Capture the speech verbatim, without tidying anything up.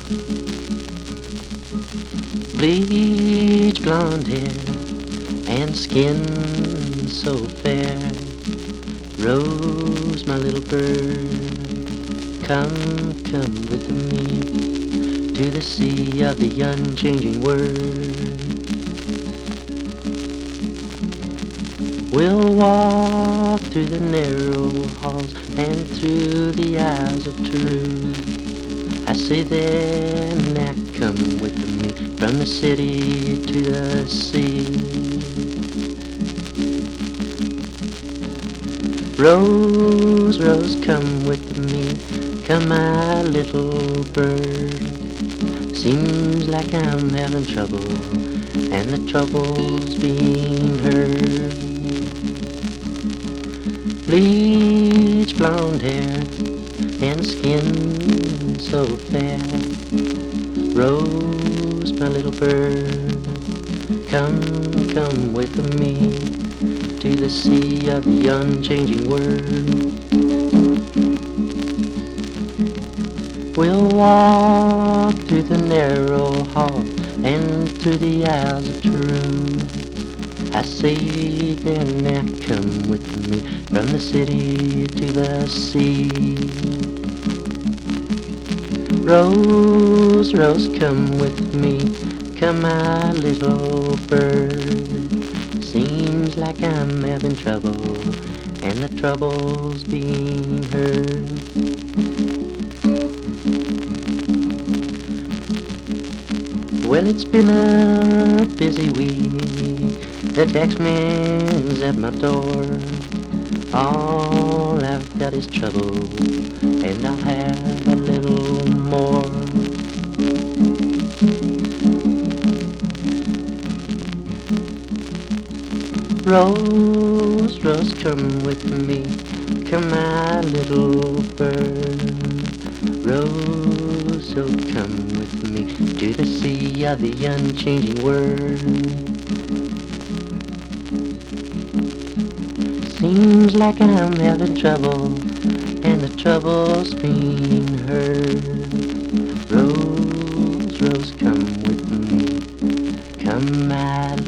Bleach blonde hair and skin so fair. Rose, my little bird, come, come with me to the sea of the unchanging word. We'll walk through the narrow halls and through the aisles of truth. I say then, now come with me from the city to the sea. Rose, Rose, come with me, come my little bird. Seems like I'm having trouble, and the trouble's being heard. Bleach blonde hair and skin so fair. Rose, my little bird, come, come with me to the sea of the unchanging word. We'll walk through the narrow hall and through the aisles of truth. I say then, now come with me from the city to the sea. Rose, Rose, come with me, come my little bird. Seems like I'm having trouble, and the trouble's being heard. Well, it's been a busy week, the taxman's at my door. All I've got is trouble, and I'll have a little more. Rose, Rose, come with me, come my little bird. Rose, oh come with me to the sea of the unchanging word. Seems like I'm having trouble, and the trouble's being heard. Rose, Rose, come with me, come my